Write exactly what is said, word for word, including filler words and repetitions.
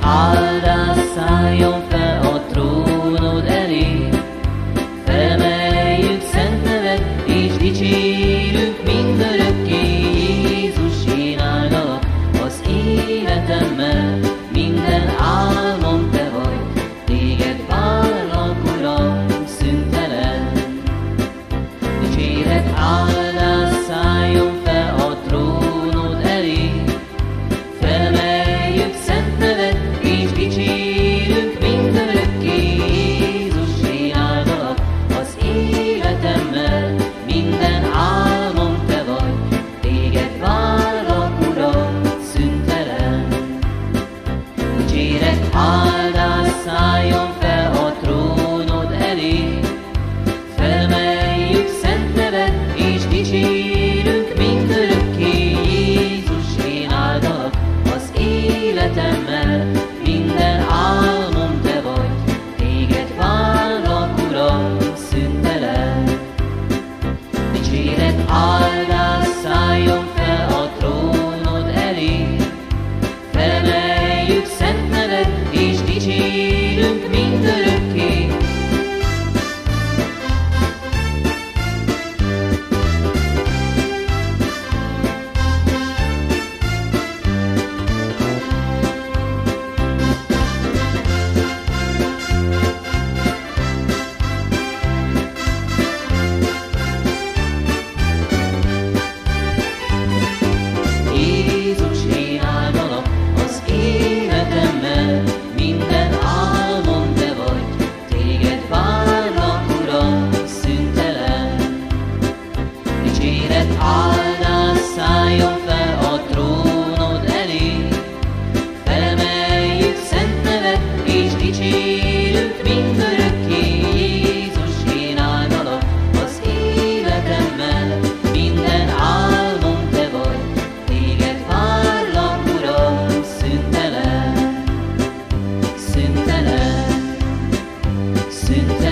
áldás szálljon fel a trónod elé. Felemeljük szent neved, és dicsérünk mindörökké. Jézus, én áldalak az életemmel, minden álmom te vagy, téged várlak, Uram, szüntelen. Dicséret, áldás szálljon fel a trónod elé. Felemeljük szent neved, és dicsérünk mindörökké. Jézus, én áldalak az életemmel, minden álmom te vagy, téged várlak, Uram, szüntelen. Dicséret, áldás szálljon fel a trónod elé. Felemeljük szent neved, és dicsérünk mindörökké. Jézus, én áldalak az életemmel, minden álmom te vagy, téged várlak, Uram, szüntelen. Dicséret, áldás szálljon fel a trónod elé. Felemeljük szent neved, és dicsérünk mindörökké. Jézus, én áldalak az életemmel, minden álmom te vagy, téged várlak, Uram, szüntelen. Dicséret, áldás szálljon fel a trónod elé. Felemeljük szent neved, és dicsérünk mindörökké. Jézus, én áldalak az életemmel, minden álmom te vagy, téged várlak, Uram, szüntelen, szüntelen, szüntelen.